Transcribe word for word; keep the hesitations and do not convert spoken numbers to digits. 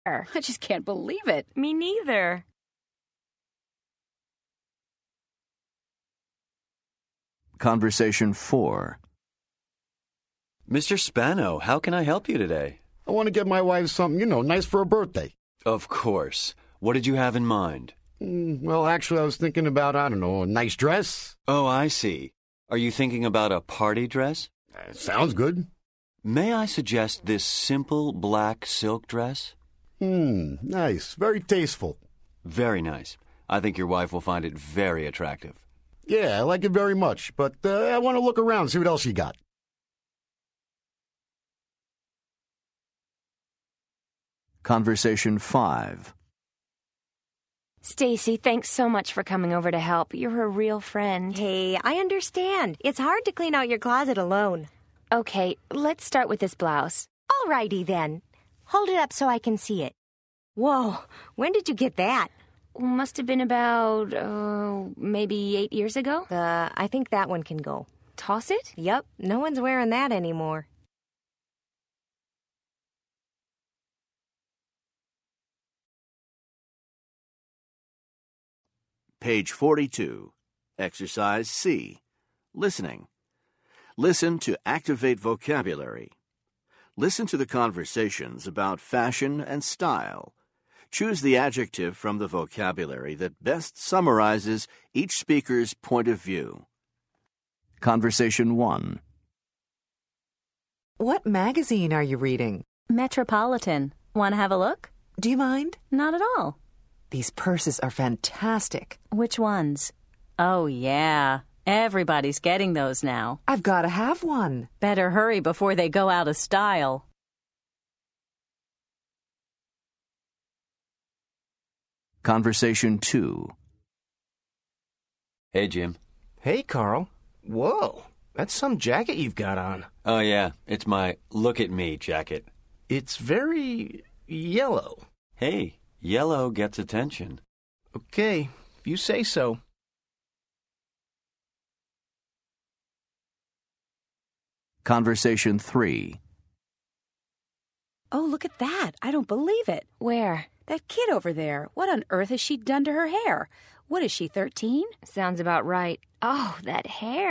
I just can't believe it. Me neither. Conversation four. Mister Spano, how can I help you today? I want to get my wife something, you know, nice for her birthday. Of course. What did you have in mind? Mm, well, actually, I was thinking about, I don't know, a nice dress. Oh, I see. Are you thinking about a party dress? Uh, sounds good. May I suggest this simple black silk dress? Hmm, nice. Very tasteful. Very nice. I think your wife will find it very attractive. Yeah, I like it very much, but uh, I want to look around and see what else you got. Conversation five. Stacy, thanks so much for coming over to help. You're a real friend. Hey, I understand. It's hard to clean out your closet alone. Okay, let's start with this blouse. Alrighty then. Hold it up so I can see it. Whoa, when did you get that? Must have been about, uh, maybe eight years ago. Uh, I think that one can go. Toss it? Yep, no one's wearing that anymore. Page forty-two. Exercise C. Listening. Listen to activate vocabulary. Listen to the conversations about fashion and style. Choose the adjective from the vocabulary that best summarizes each speaker's point of view. Conversation one. What magazine are you reading? Metropolitan. Want to have a look? Do you mind? Not at all. These purses are fantastic. Which ones? Oh, yeah. Everybody's getting those now. I've got to have one. Better hurry before they go out of style. Conversation two. Hey, Jim. Hey, Carl. Whoa, that's some jacket you've got on. Oh, yeah. It's my look at me jacket. It's very yellow. Hey, yellow gets attention. Okay, if you say so. Conversation three. Oh, look at that. I don't believe it. Where? That kid over there. What on earth has she done to her hair? What is she, thirteen? Sounds about right. Oh, that hair.